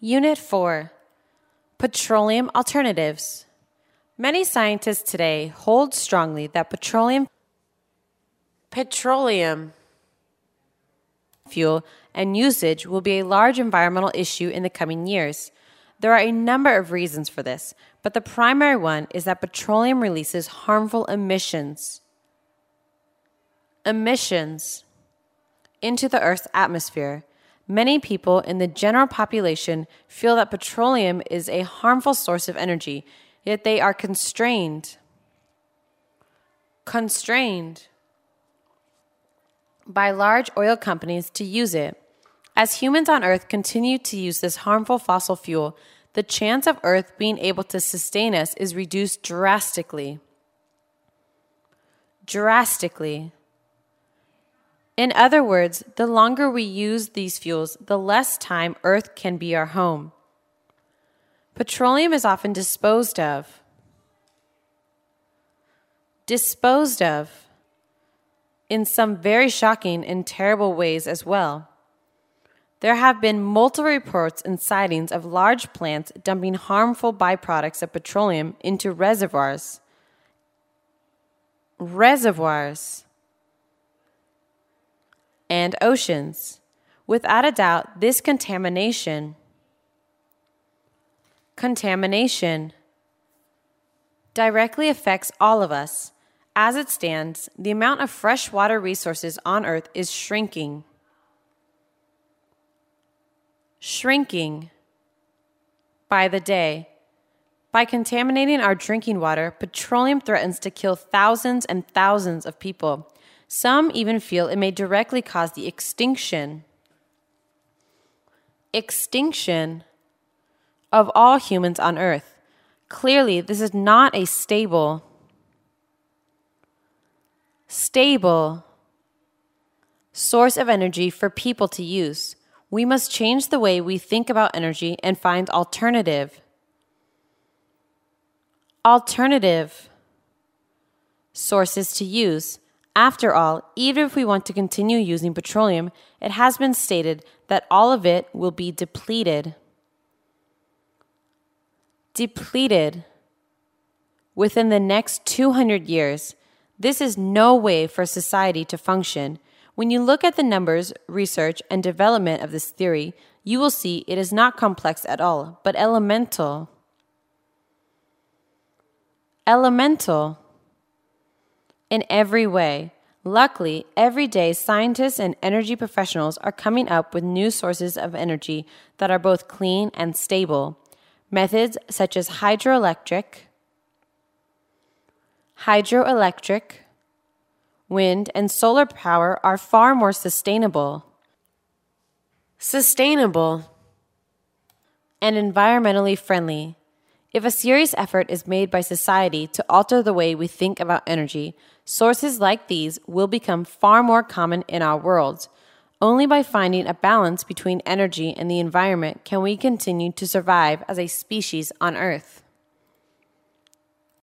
Unit 4. Petroleum Alternatives. Many scientists today hold strongly that petroleum fuel and usage will be a large environmental issue in the coming years. There are a number of reasons for this, but the primary one is that petroleum releases harmful emissions into the Earth's atmosphere. Many people in the general population feel that petroleum is a harmful source of energy, yet they are constrained by large oil companies to use it. As humans on Earth continue to use this harmful fossil fuel, the chance of Earth being able to sustain us is reduced drastically. In other words, the longer we use these fuels, the less time Earth can be our home. Petroleum is often disposed of in some very shocking and terrible ways as well. There have been multiple reports and sightings of large plants dumping harmful byproducts of petroleum into reservoirs and oceans. Without a doubt, this contamination directly affects all of us. As it stands, the amount of freshwater resources on Earth is shrinking by the day. By contaminating our drinking water, petroleum threatens to kill thousands and thousands of people. Some even feel it may directly cause the extinction of all humans on Earth. Clearly, this is not a stable source of energy for people to use. We must change the way we think about energy and find alternative sources to use. After all, even if we want to continue using petroleum, it has been stated that all of it will be depleted within the next 200 years. This is no way for society to function. When you look at the numbers, research, and development of this theory, you will see it is not complex at all, but elemental in every way. Luckily, every day scientists and energy professionals are coming up with new sources of energy that are both clean and stable. Methods such as hydroelectric, wind, and solar power are far more sustainable and environmentally friendly. If a serious effort is made by society to alter the way we think about energy, sources like these will become far more common in our world. Only by finding a balance between energy and the environment can we continue to survive as a species on Earth.